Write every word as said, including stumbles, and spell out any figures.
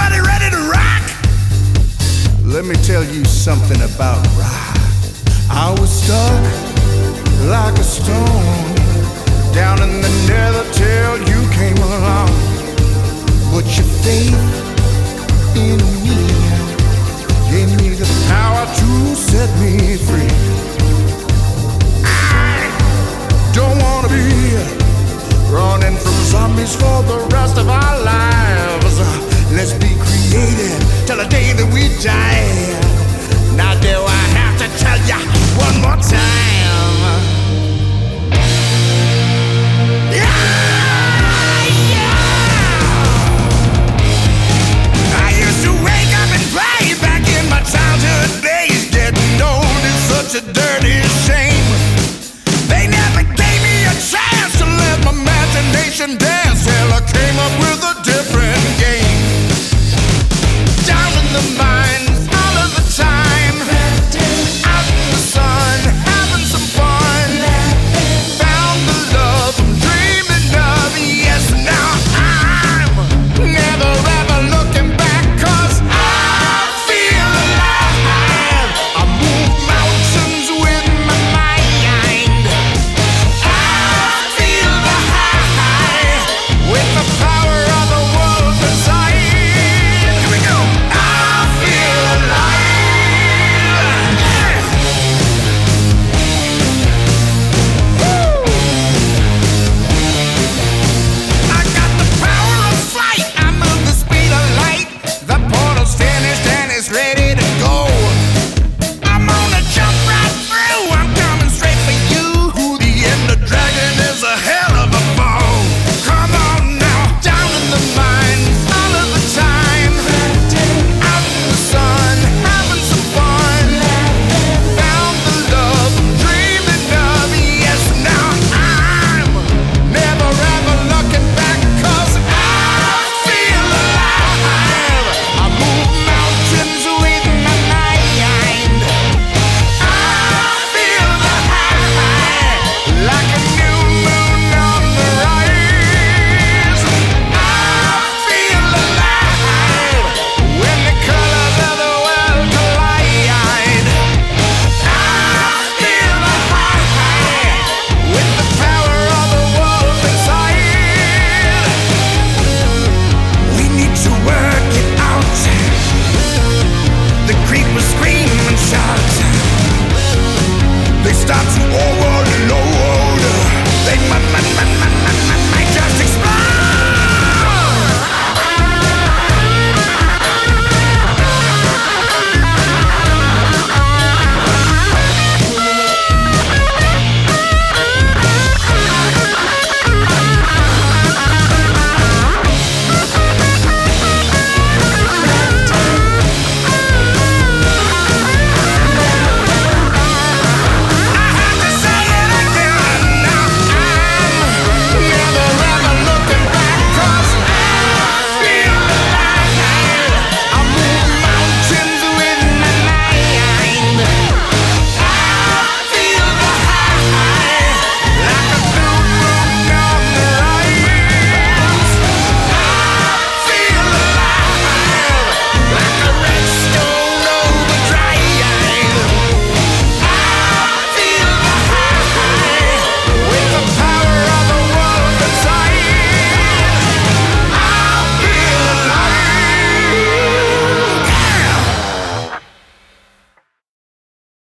Everybody ready to rock? Let me tell you something about rock. I was stuck like a stone down in the nether till you came along. But your faith in me gave me the power to set me free. I don't wanna be running from zombies for the